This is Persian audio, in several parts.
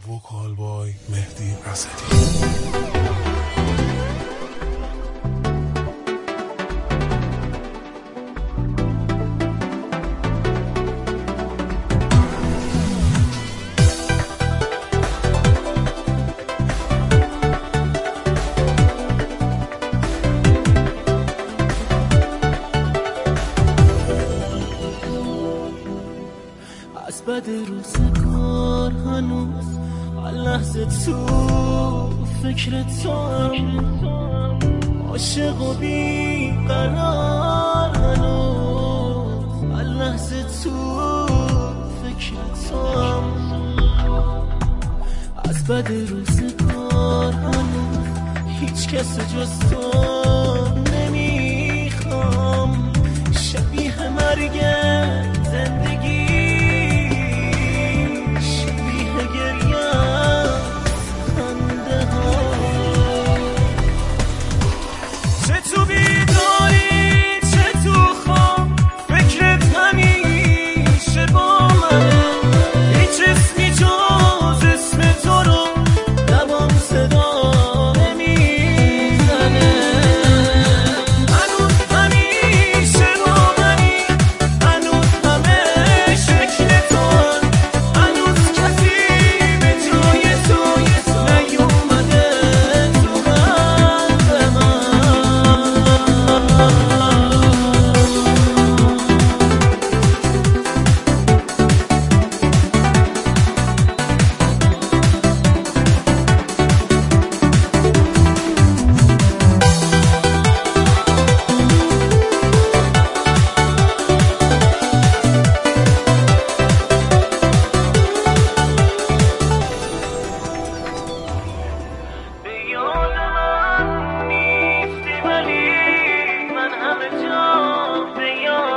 وکال بای مهدی اسدی. از بد روزگار هنوز لحظه تو فکر تو عاشق و بی قرار هنوز لحظه تو فکر تو از بد روزگار هنوز هیچ کس جز تو نمیخوام شبیه مرگ زندگی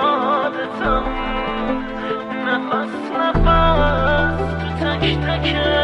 نفس تو تک تک